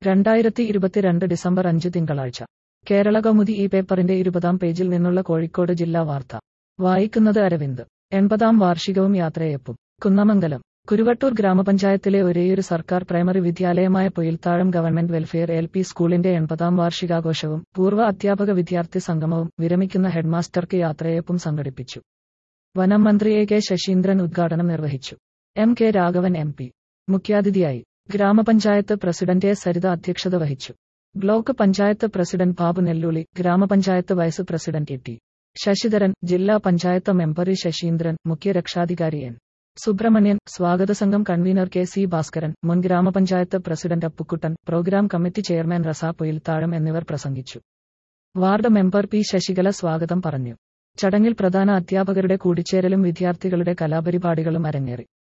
2022 December 5 തിങ്കളാഴ്ച. കേരളകൗമുദി ഈ പേപ്പറിന്റെ 20-ാം പേജിൽ നിന്നുള്ള കോഴിക്കോട് ജില്ലാ വാർത്ത. വായിക്കുന്നത് അരവിന്ദ്. 80-ാം വാർഷികവും യാത്രയയപ്പും. കുന്നമംഗലം. കുരുവട്ടൂർ ഗ്രാമപഞ്ചായത്തിലെ ഒരേയൊരു സർക്കാർ പ്രൈമറി വിദ്യാലയമായ പൊയിൽത്താഴം ഗവൺമെന്റ് വെൽഫെയർ LP സ്കൂളിന്റെ 80-ാം വാർഷികാഘോഷവും പൂർവ്വ അധ്യാപക വിദ്യാർത്ഥി സംഗമവും വിരമിക്കുന്ന ഹെഡ്മാസ്റ്റർക്ക് യാത്രയയപ്പും സംഘടിപ്പിച്ചു. വനം മന്ത്രി A K ശശീന്ദ്രൻ ഉദ്ഘാടനം നിർവഹിച്ചു. M K രാഘവൻ MP മുഖ്യാതിഥിയായി. ഗ്രാമപഞ്ചായത്ത് പ്രസിഡന്റ് A സരിത അധ്യക്ഷത വഹിച്ചു. ബ്ലോക്ക് പഞ്ചായത്ത് പ്രസിഡന്റ് ബാബു നെല്ലൂളി, ഗ്രാമപഞ്ചായത്ത് വൈസ് പ്രസിഡന്റ് ടി ശശിധരൻ, ജില്ലാ പഞ്ചായത്ത് മെമ്പർ ഇ ശശീന്ദ്രൻ, മുഖ്യ രക്ഷാധികാരി N സുബ്രഹ്മണ്യൻ, സ്വാഗത സംഘം കൺവീനർ K C ഭാസ്കരൻ, മുൻ ഗ്രാമപഞ്ചായത്ത് president Appukuttan, programme committee chairman Rasa Poyilthazham എന്നിവർ പ്രസംഗിച്ചു. വാർഡ് മെമ്പർ P ശശികല സ്വാഗതം പറഞ്ഞു. ചടങ്ങിൽ പ്രധാന അധ്യാപകരുടെ കൂടിച്ചേരലും വിദ്യാർത്ഥികളുടെ കലാപരിപാടികളും അരങ്ങേറി.